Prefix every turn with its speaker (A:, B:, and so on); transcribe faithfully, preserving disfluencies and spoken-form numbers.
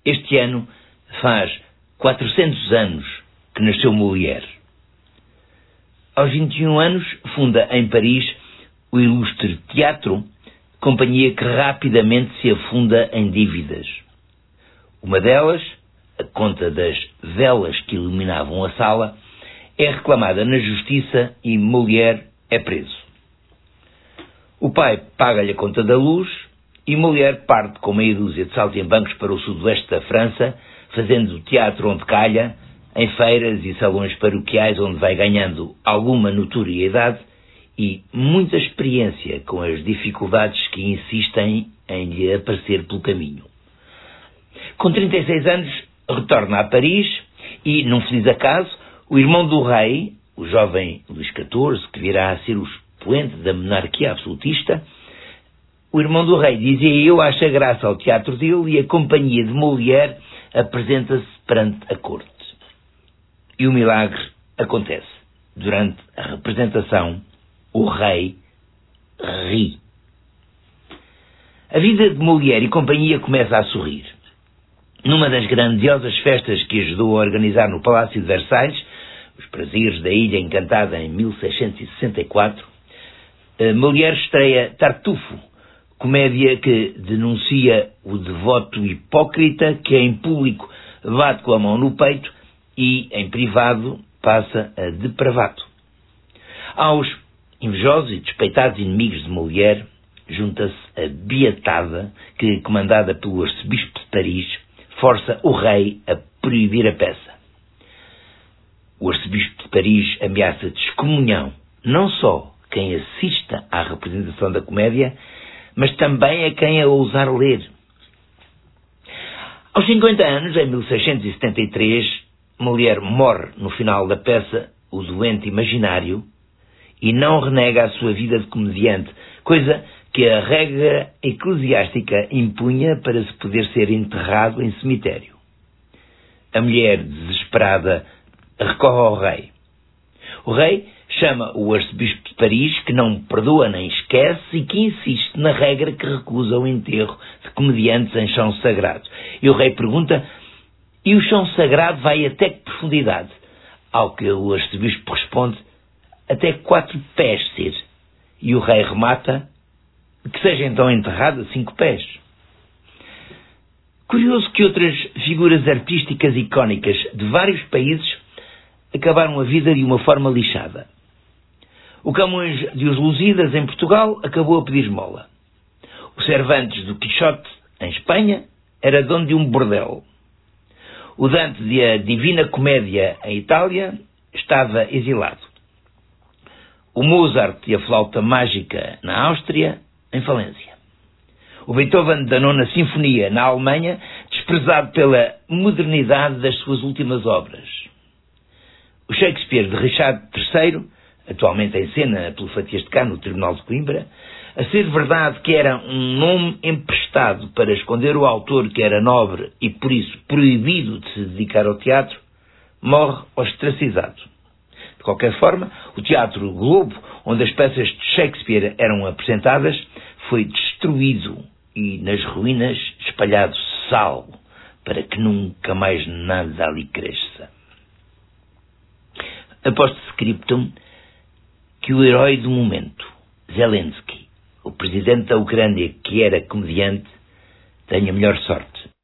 A: Este ano faz quatrocentos anos que nasceu Molière. Aos vinte e um anos funda em Paris o ilustre Teatro, companhia que rapidamente se afunda em dívidas. Uma delas, a conta das velas que iluminavam a sala, é reclamada na justiça e Molière é preso. O pai paga-lhe a conta da luz e Molière parte com meia dúzia de saltimbancos para o sudoeste da França, fazendo teatro onde calha, em feiras e salões paroquiais onde vai ganhando alguma notoriedade e muita experiência com as dificuldades que insistem em lhe aparecer pelo caminho. Com trinta e seis anos, retorna a Paris e, num feliz acaso, o irmão do rei, o jovem Luís catorze, que virá a ser o expoente da monarquia absolutista, o irmão do rei, dizia eu, acha graça ao teatro dele e a companhia de Molière apresenta-se perante a corte. E o milagre acontece. Durante a representação, o rei ri. A vida de Molière e companhia começa a sorrir. Numa das grandiosas festas que ajudou a organizar no Palácio de Versalhes, os prazeres da Ilha Encantada em mil seiscentos e sessenta e quatro, Molière estreia Tartufo, comédia que denuncia o devoto hipócrita que em público bate com a mão no peito e, em privado, passa a depravado. Aos invejosos e despeitados inimigos de Molière junta-se a Beatada, que, comandada pelo arcebispo de Paris, força o rei a proibir a peça. O arcebispo de Paris ameaça de excomunhão não só quem assista à representação da comédia, mas também a quem a ousar ler. Aos cinquenta anos, em mil seiscentos e setenta e três, Molière morre no final da peça O Doente Imaginário e não renega a sua vida de comediante, coisa que a regra eclesiástica impunha para se poder ser enterrado em cemitério. A mulher, desesperada, recorre ao rei. O rei chama o arcebispo de Paris, que não perdoa nem esquece e que insiste na regra que recusa o enterro de comediantes em chão sagrado. E o rei pergunta, e o chão sagrado vai até que profundidade? Ao que o arcebispo responde, até quatro pés ser. E o rei remata, que seja então enterrado a cinco pés. Curioso que outras figuras artísticas icónicas de vários países acabaram a vida de uma forma lixada. O Camões de Os Lusíadas, em Portugal, acabou a pedir esmola. O Cervantes do Quixote, em Espanha, era dono de um bordel. O Dante de A Divina Comédia, em Itália, estava exilado. O Mozart de A Flauta Mágica, na Áustria, em falência. O Beethoven da Nona Sinfonia, na Alemanha, desprezado pela modernidade das suas últimas obras. O Shakespeare de Richard terceiro, atualmente em cena pelo Fatias de Cá no Tribunal de Coimbra, a ser verdade que era um nome emprestado para esconder o autor que era nobre e por isso proibido de se dedicar ao teatro, morre ostracizado. De qualquer forma, o Teatro Globo, onde as peças de Shakespeare eram apresentadas, foi destruído e nas ruínas espalhado sal para que nunca mais nada ali cresça. Post-scriptum que o herói do momento, Zelensky, o presidente da Ucrânia que era comediante, tenha melhor sorte.